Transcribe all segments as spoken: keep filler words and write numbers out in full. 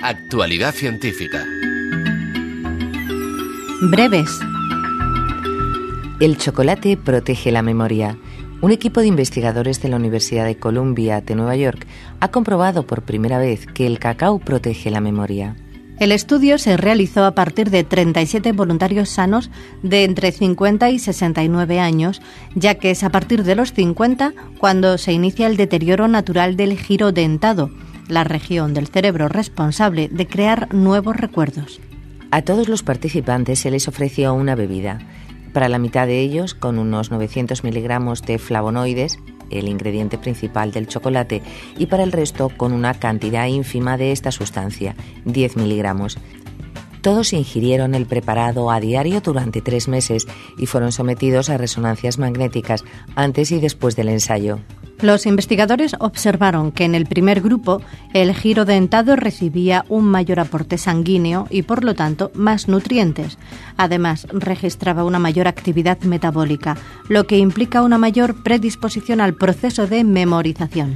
Actualidad científica. Breves. El chocolate protege la memoria. Un equipo de investigadores de la Universidad de Columbia de Nueva York ha comprobado por primera vez que el cacao protege la memoria. El estudio se realizó a partir de treinta y siete voluntarios sanos de entre cincuenta y sesenta y nueve años, ya que es a partir de los cincuenta cuando se inicia el deterioro natural del giro dentado, la región del cerebro responsable de crear nuevos recuerdos. A todos los participantes se les ofreció una bebida. Para la mitad de ellos, con unos novecientos miligramos de flavonoides, el ingrediente principal del chocolate, y para el resto con una cantidad ínfima de esta sustancia, diez miligramos. Todos ingirieron el preparado a diario durante tres meses y fueron sometidos a resonancias magnéticas antes y después del ensayo. Los investigadores observaron que en el primer grupo el giro dentado recibía un mayor aporte sanguíneo y, por lo tanto, más nutrientes. Además, registraba una mayor actividad metabólica, lo que implica una mayor predisposición al proceso de memorización.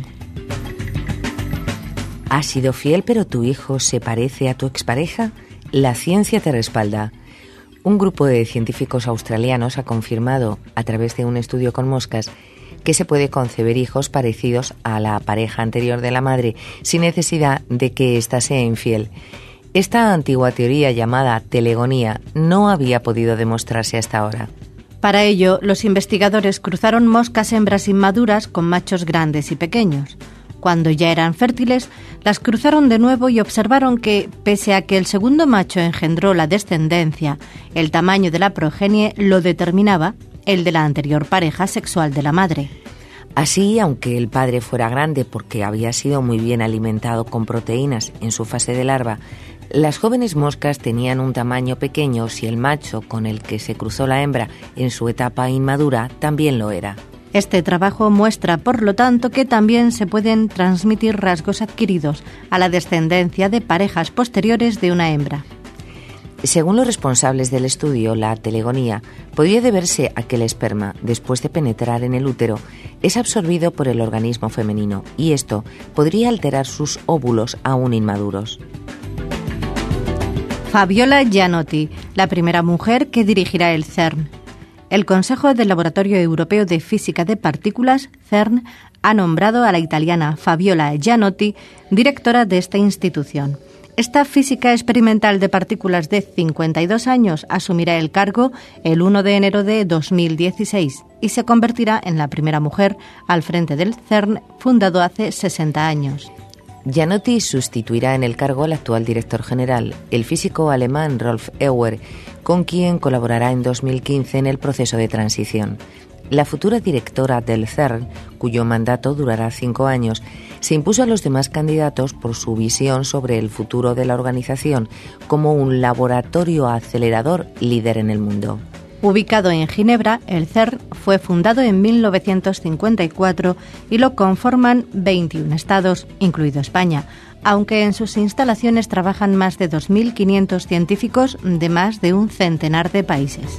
¿Has sido fiel pero tu hijo se parece a tu expareja? La ciencia te respalda. Un grupo de científicos australianos ha confirmado, a través de un estudio con moscas, que se puede concebir hijos parecidos a la pareja anterior de la madre sin necesidad de que ésta sea infiel. Esta antigua teoría llamada telegonía no había podido demostrarse hasta ahora. Para ello, los investigadores cruzaron moscas hembras inmaduras con machos grandes y pequeños. Cuando ya eran fértiles, las cruzaron de nuevo y observaron que, pese a que el segundo macho engendró la descendencia, el tamaño de la progenie lo determinaba el de la anterior pareja sexual de la madre. Así, aunque el padre fuera grande porque había sido muy bien alimentado con proteínas en su fase de larva, las jóvenes moscas tenían un tamaño pequeño si el macho con el que se cruzó la hembra en su etapa inmadura también lo era. Este trabajo muestra, por lo tanto, que también se pueden transmitir rasgos adquiridos a la descendencia de parejas posteriores de una hembra. Según los responsables del estudio, la telegonía podría deberse a que el esperma, después de penetrar en el útero, es absorbido por el organismo femenino y esto podría alterar sus óvulos aún inmaduros. Fabiola Gianotti, la primera mujer que dirigirá el CERN. El Consejo del Laboratorio Europeo de Física de Partículas, CERN, ha nombrado a la italiana Fabiola Gianotti directora de esta institución. Esta física experimental de partículas de cincuenta y dos años asumirá el cargo el primero de enero de dos mil dieciséis y se convertirá en la primera mujer al frente del CERN, fundado hace sesenta años. Gianotti sustituirá en el cargo al actual director general, el físico alemán Rolf Auer, con quien colaborará en dos mil quince en el proceso de transición. La futura directora del CERN, cuyo mandato durará cinco años, se impuso a los demás candidatos por su visión sobre el futuro de la organización como un laboratorio acelerador líder en el mundo. Ubicado en Ginebra, el CERN fue fundado en mil novecientos cincuenta y cuatro y lo conforman veintiún estados, incluido España, aunque en sus instalaciones trabajan más de dos mil quinientos científicos de más de un centenar de países.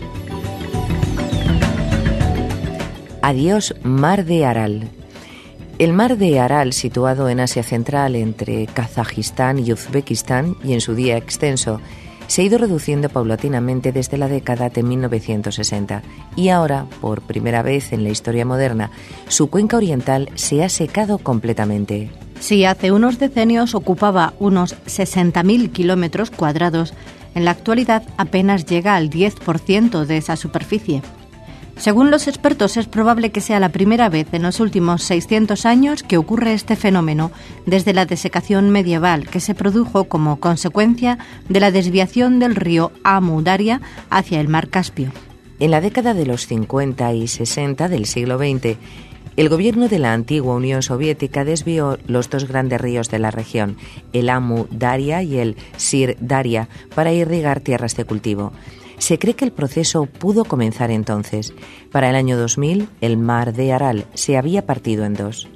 Adiós, Mar de Aral. El Mar de Aral, situado en Asia Central entre Kazajistán y Uzbekistán y en su día extenso, se ha ido reduciendo paulatinamente desde la década de mil novecientos sesenta y ahora, por primera vez en la historia moderna, su cuenca oriental se ha secado completamente. Si hace unos decenios ocupaba unos sesenta mil kilómetros cuadrados, en la actualidad apenas llega al diez por ciento de esa superficie. Según los expertos, es probable que sea la primera vez en los últimos seiscientos años que ocurre este fenómeno, desde la desecación medieval que se produjo como consecuencia de la desviación del río Amu Daria hacia el mar Caspio. En la década de los cincuenta y sesenta del siglo veinte, el gobierno de la antigua Unión Soviética desvió los dos grandes ríos de la región, el Amu Daria y el Sir Daria, para irrigar tierras de cultivo. Se cree que el proceso pudo comenzar entonces. Para el año dos mil, el Mar de Aral se había partido en dos.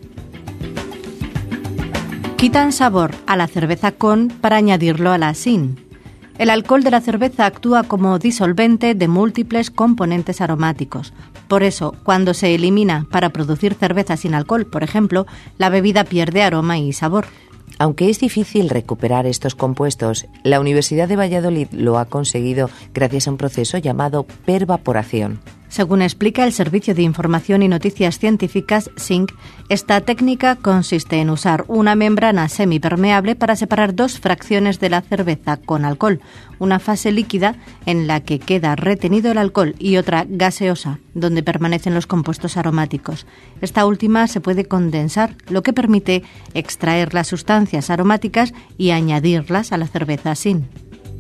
Quitan sabor a la cerveza con para añadirlo a la sin. El alcohol de la cerveza actúa como disolvente de múltiples componentes aromáticos. Por eso, cuando se elimina para producir cerveza sin alcohol, por ejemplo, la bebida pierde aroma y sabor. Aunque es difícil recuperar estos compuestos, la Universidad de Valladolid lo ha conseguido gracias a un proceso llamado pervaporación. Según explica el Servicio de Información y Noticias Científicas, S I N C, esta técnica consiste en usar una membrana semipermeable para separar dos fracciones de la cerveza con alcohol, una fase líquida en la que queda retenido el alcohol y otra gaseosa, donde permanecen los compuestos aromáticos. Esta última se puede condensar, lo que permite extraer las sustancias aromáticas y añadirlas a la cerveza S I N.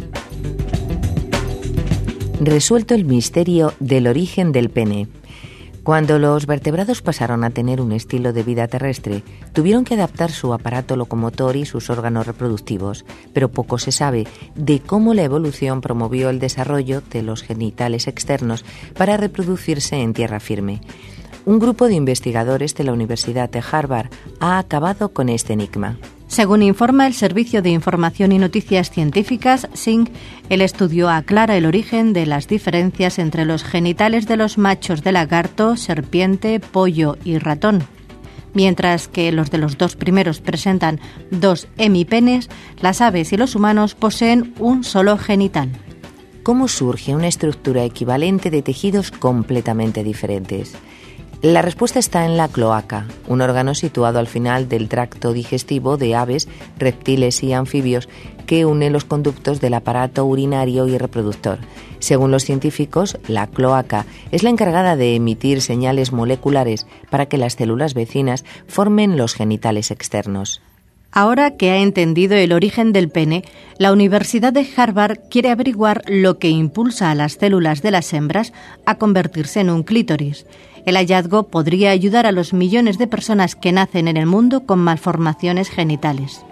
Resuelto el misterio del origen del pene. Cuando los vertebrados pasaron a tener un estilo de vida terrestre, tuvieron que adaptar su aparato locomotor y sus órganos reproductivos, pero poco se sabe de cómo la evolución promovió el desarrollo de los genitales externos para reproducirse en tierra firme. Un grupo de investigadores de la Universidad de Harvard ha acabado con este enigma. Según informa el Servicio de Información y Noticias Científicas, S I N C, el estudio aclara el origen de las diferencias entre los genitales de los machos de lagarto, serpiente, pollo y ratón. Mientras que los de los dos primeros presentan dos hemipenes, las aves y los humanos poseen un solo genital. ¿Cómo surge una estructura equivalente de tejidos completamente diferentes? La respuesta está en la cloaca, un órgano situado al final del tracto digestivo de aves, reptiles y anfibios que une los conductos del aparato urinario y reproductor. Según los científicos, la cloaca es la encargada de emitir señales moleculares para que las células vecinas formen los genitales externos. Ahora que ha entendido el origen del pene, la Universidad de Harvard quiere averiguar lo que impulsa a las células de las hembras a convertirse en un clítoris. El hallazgo podría ayudar a los millones de personas que nacen en el mundo con malformaciones genitales.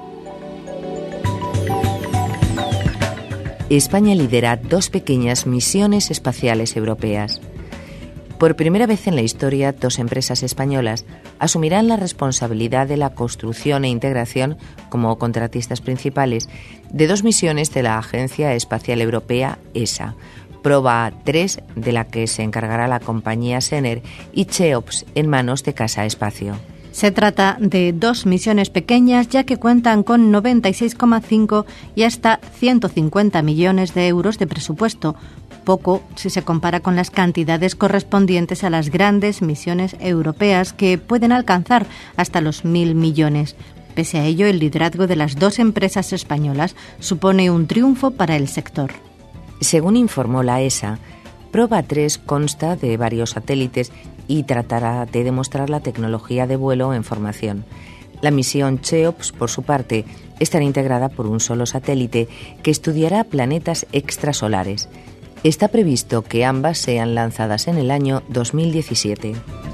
España lidera dos pequeñas misiones espaciales europeas. Por primera vez en la historia, dos empresas españolas asumirán la responsabilidad de la construcción e integración, como contratistas principales, de dos misiones de la Agencia Espacial Europea, E S A, Proba tres, de la que se encargará la compañía Sener, y Cheops, en manos de Casa Espacio. Se trata de dos misiones pequeñas, ya que cuentan con noventa y seis coma cinco y hasta ciento cincuenta millones de euros de presupuesto, poco si se compara con las cantidades correspondientes a las grandes misiones europeas, que pueden alcanzar hasta los mil millones. Pese a ello, el liderazgo de las dos empresas españolas supone un triunfo para el sector. Según informó la E S A, Proba tres consta de varios satélites y tratará de demostrar la tecnología de vuelo en formación. La misión Cheops, por su parte, estará integrada por un solo satélite que estudiará planetas extrasolares. Está previsto que ambas sean lanzadas en el año dos mil diecisiete.